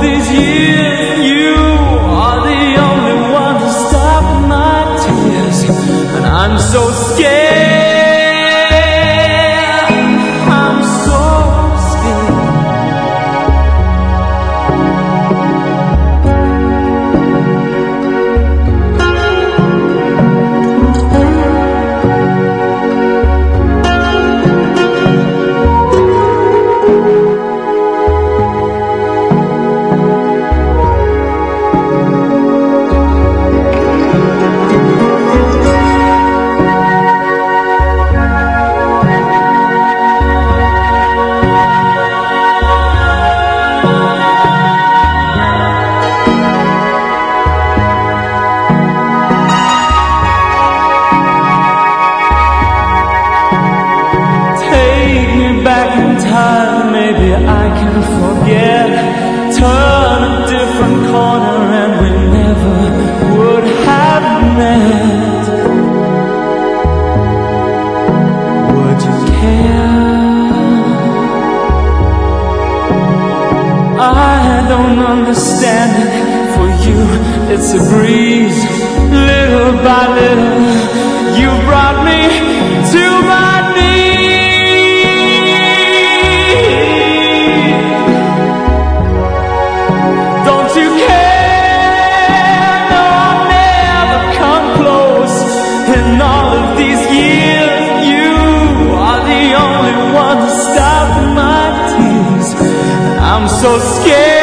these years, you are the only one to stop my tears. And I'm so scared, I'm so scared. Back in time, maybe I can forget. Turn a different corner and we never would have met. Would you care? I don't understand it. For you, it's a breeze. Little by little, you brought me to my knees. In all of these years, you are the only one to stop my tears. I'm so scared.